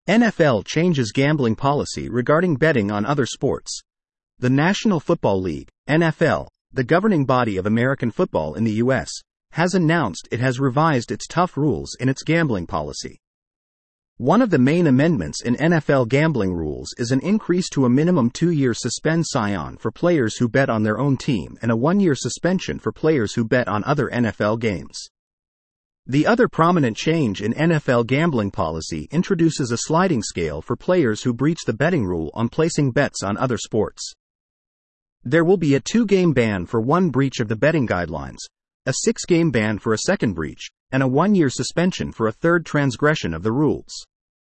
NFL changes gambling policy regarding betting on other sports. The National Football League, NFL, the governing body of American football in the U.S., has announced it has revised its tough rules in its gambling policy. One of the main amendments in NFL gambling rules is an increase to a minimum 2-year suspension for players who bet on their own team and a 1-year suspension for players who bet on other NFL games. The other prominent change in NFL gambling policy introduces a sliding scale for players who breach the betting rule on placing bets on other sports. There will be a 2-game ban for one breach of the betting guidelines, a 6-game ban for a second breach, and a 1-year suspension for a third transgression of the rules.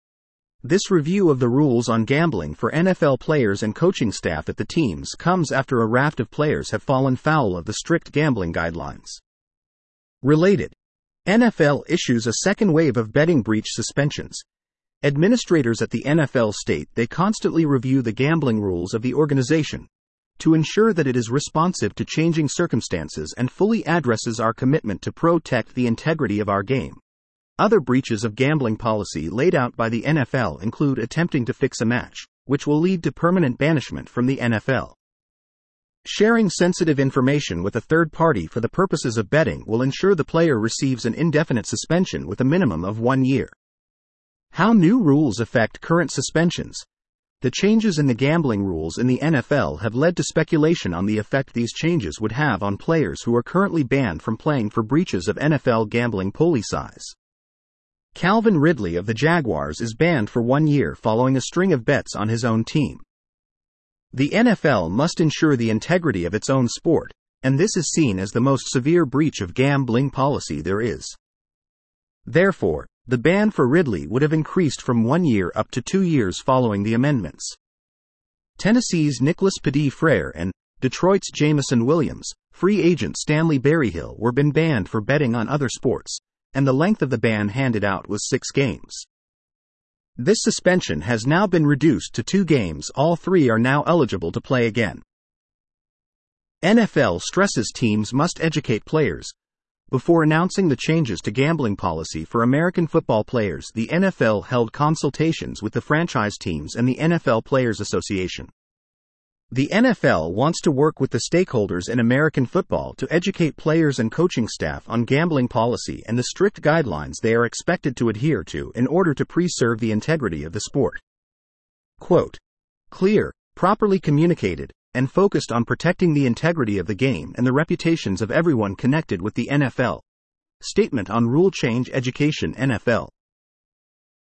This review of the rules on gambling for NFL players and coaching staff at the teams comes after a raft of players have fallen foul of the strict gambling guidelines. Related, NFL issues a second wave of betting breach suspensions. Administrators at the NFL state they constantly review the gambling rules of the organization to ensure that it is responsive to changing circumstances and fully addresses our commitment to protect the integrity of our game. Other breaches of gambling policy laid out by the NFL include attempting to fix a match, which will lead to permanent banishment from the NFL. Sharing sensitive information with a third party for the purposes of betting will ensure the player receives an indefinite suspension with a minimum of 1 year. How new rules affect current suspensions? The changes in the gambling rules in the NFL have led to speculation on the effect these changes would have on players who are currently banned from playing for breaches of NFL gambling policies. Calvin Ridley of the Jaguars is banned for 1 year following a string of bets on his own team. The NFL must ensure the integrity of its own sport, and this is seen as the most severe breach of gambling policy there is. Therefore, the ban for Ridley would have increased from 1 year up to 2 years following the amendments. Tennessee's Nicholas Petit-Frere and Detroit's Jameson Williams, free agent Stanley Berryhill were banned for betting on other sports, and the length of the ban handed out was 6 games. This suspension has now been reduced to 2 games. All 3 are now eligible to play again. NFL stresses teams must educate players. Before announcing the changes to gambling policy for American football players, the NFL held consultations with the franchise teams and the NFL Players Association. The NFL wants to work with the stakeholders in American football to educate players and coaching staff on gambling policy and the strict guidelines they are expected to adhere to in order to preserve the integrity of the sport. Quote, clear, properly communicated, and focused on protecting the integrity of the game and the reputations of everyone connected with the NFL. Statement on Rule Change Education NFL.